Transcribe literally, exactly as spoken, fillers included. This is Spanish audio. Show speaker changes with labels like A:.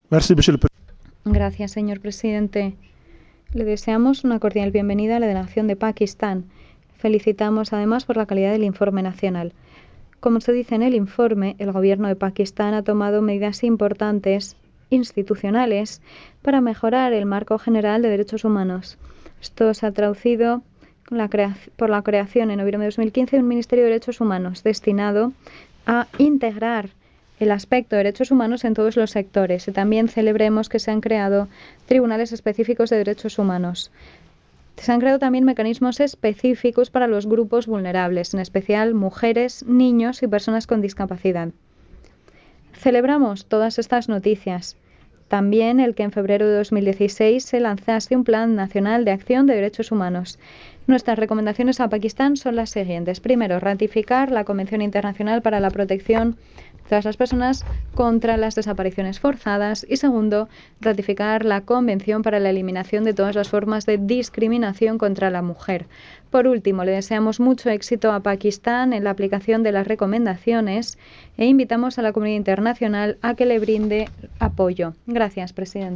A: Merci, Monsieur le Président.
B: Gracias, señor presidente. Le deseamos una cordial bienvenida a la delegación de Pakistán. Felicitamos además por la calidad del informe nacional. Como se dice en el informe, el gobierno de Pakistán ha tomado medidas importantes institucionales para mejorar el marco general de derechos humanos. Esto se ha traducido la por la creación en noviembre de dos mil quince de un Ministerio de Derechos Humanos destinado a integrar el aspecto de derechos humanos en todos los sectores. Y también celebremos que se han creado tribunales específicos de derechos humanos. Se han creado también mecanismos específicos para los grupos vulnerables, en especial mujeres, niños y personas con discapacidad. Celebramos todas estas noticias. También el que en febrero de dos mil dieciséis se lanzase un Plan Nacional de Acción de Derechos Humanos. Nuestras recomendaciones a Pakistán son las siguientes. Primero, ratificar la Convención Internacional para la Protección de todas las personas contra las desapariciones forzadas. Y segundo, ratificar la Convención para la eliminación de todas las formas de discriminación contra la mujer. Por último, le deseamos mucho éxito a Pakistán en la aplicación de las recomendaciones e invitamos a la comunidad internacional a que le brinde apoyo. Gracias, presidente.